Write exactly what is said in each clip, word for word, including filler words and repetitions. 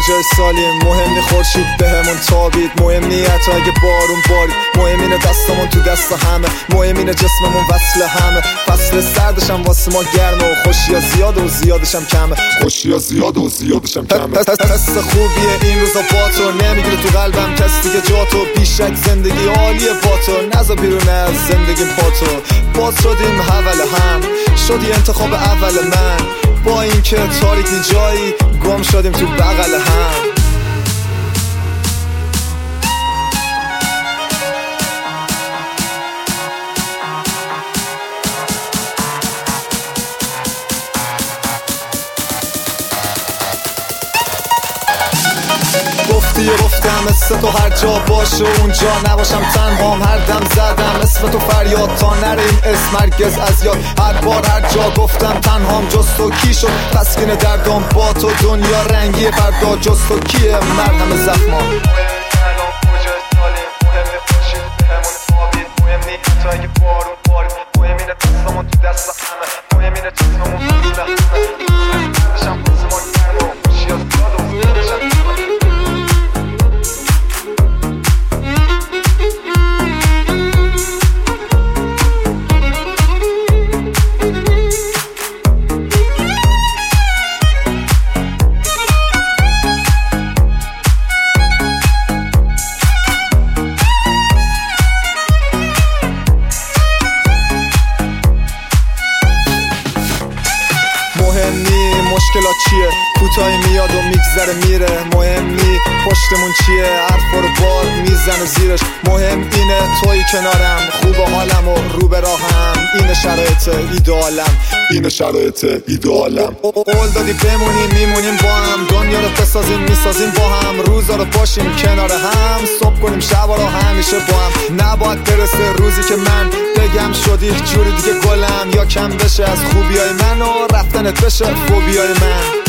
کجای سالیم، مهم نی خورشید بهمون تابید، مهم نی حتی اگه بارون بارید، مهم اینه دستمون تو دست همه، مهم اینه جسممون وصل همه. فصل سردشم واسه ما گرمه و خوشیا زیاده و زیادشم کمه، خوشیا زیاده و زیادشم کمه. حس خوبیه این روزا با تو، نمیگیره تو قلبم کس دیگه جا تو، بیشک زندگی عالیه با تو، نزا بیرون از زندگیم پا تو. باز شدیم حول هم، شدی انتخاب اول من، با این که تاریکی جایی گم شدیم تو بغل هم. گفتی گفتم مثل تو هر جا باشه اونجا نباشم تنهام، هر دم زدم اسم تو فریاد تا نره این اسم هرگز از یاد. هر بار هر جا گفتم تنهام جز تو کی شد تسکین دردام، با تو دنیا رنگی فردا جز تو کیه مرهم زخما. مهم نی مشکلات چیه، کوتاهی میاد و میگذره میره، مهم نی پشتمون چیه، حرفا رو باد میزنه زیرش، مهم اینه توی کنارم، خوب حالم و رو به راهم، اینه شرایط ایدالم، اینه شرایط ایدالم. قول دادی بمونیم میمونیم با هم، دنیا رو بسازیم میسازیم با هم، روزا رو باشیم کنار هم، صبح کنیم شبا رو همیشه با هم. نباید برسه روزی که من بگم شدی جوری دیگه گلم، یا کم بشه از خوبیای من و رفتنت بشه فوبیای من.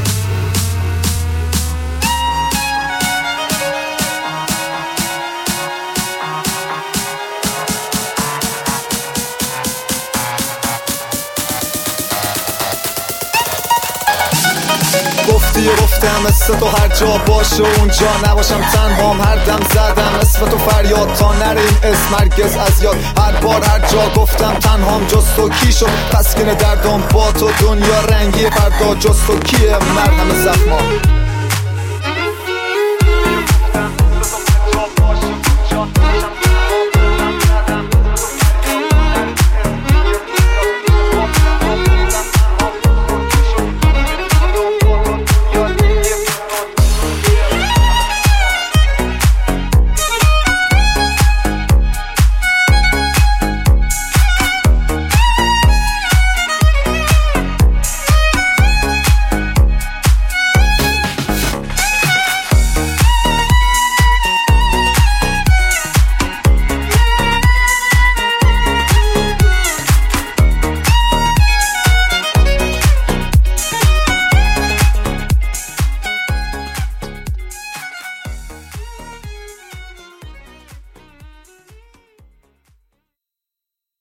گفتی گفتم مثل تو هر جا باشه اونجا نباشم تنهام، هر دم زدم اسم تو فریاد تا نره این اسم هرگز از یاد. هر بار هر جا گفتم تنهام جز تو کی شد تسکین دردام، با تو دنیا رنگی فردا جز تو کیه مرهم زخما.